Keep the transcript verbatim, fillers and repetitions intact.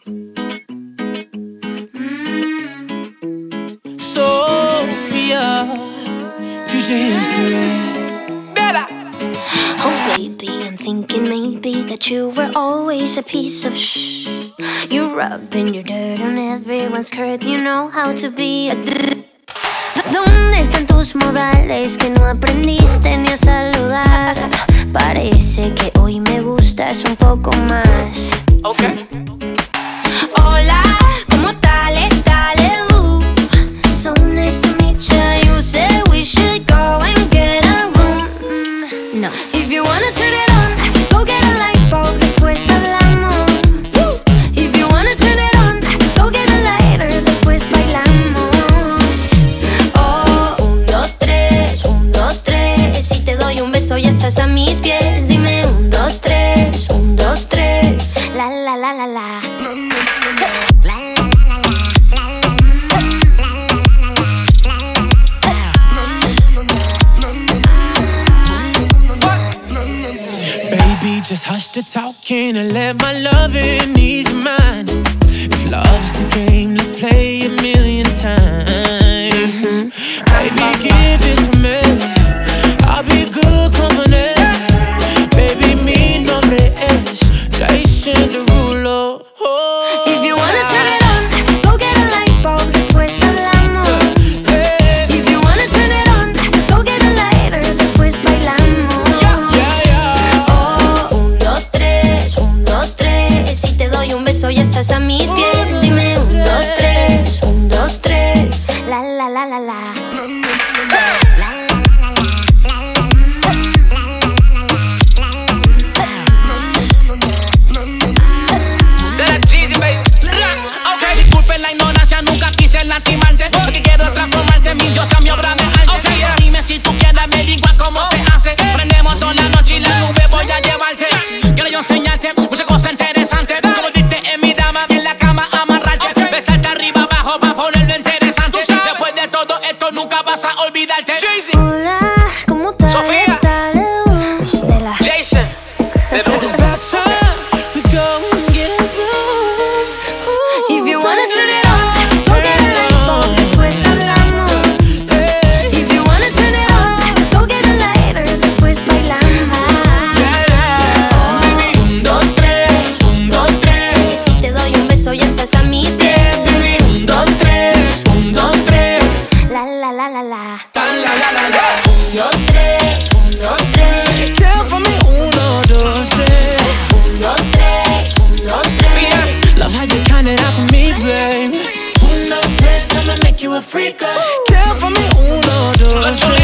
Sophia, future history. Bella. Oh baby, I'm thinking maybe that you were always a piece of shh. You're rubbing your dirt on everyone's skirt. You know how to be a d- ¿Dónde están tus modales que no aprendiste ni a saludar? Parece que hoy me gustas un poco más. Okay. Hola, ¿cómo tal? Dale, uh. So nice to meet ya. You said we should go and get a room. Mm, no. If you wanna turn it on, go get a light bulb, después hablamos. If you wanna turn it on, go get a lighter, después bailamos. Oh, un, dos, tres, un, dos, tres. Si te doy un beso ya estás a mis pies. Dime un, dos, tres, un, dos, tres. La, la, la, la, la. Baby, just hush the talking and let my loving ease your mind. If love's the game, let's play a million times. Baby, give it to me. I'll be good company. Baby, mi nombre es Jason Derulo. Oh, if you wanna turn it on, go get a light bulb, después hablamos. If you wanna turn it on, go get a lighter, después bailamos. Yeah, yeah. Oh, un, dos, tres, un, dos, tres. Si te doy un beso ya estás a mis pies. Dime un, dos, tres, un, dos, tres. La, la, la, la, la. Disculpen la ignorancia, nunca quise lastimarte, porque quiero transformarte en mi diosa, mi obra de arte. Okay. Dime si tú quieres, me digo cómo se hace. Prendemos toda la noche y la nube voy a llevarte. Quiero yo enseñarte muchas cosas interesantes. Como diste en mi dama, en la cama amarrarte. Okay. Besarte arriba, abajo, para ponerlo interesante. Después de todo esto nunca vas a olvidarte. Hola, ¿cómo tal? Sofía. Dale, uh, de la- Jason. It's about time we go and get a room. If you wanna turn it on, go get a light bulb, después hablamos. If you wanna turn it on, go get a lighter, después bailamos. Oh, un, dos, tres, un, dos, tres. Si te doy un beso ya estás a mis pies. Dime un, dos, tres, un, dos, tres. La, la, la, la, la. Un, dos, tres, un, dos, tres. Count for me, uno, dos, tres. Un, dos, tres, un, dos, tres. Love how you count it out for me, babe. Un, dos, tres, I'ma make you a freak. Count for me, uno, dos, tres.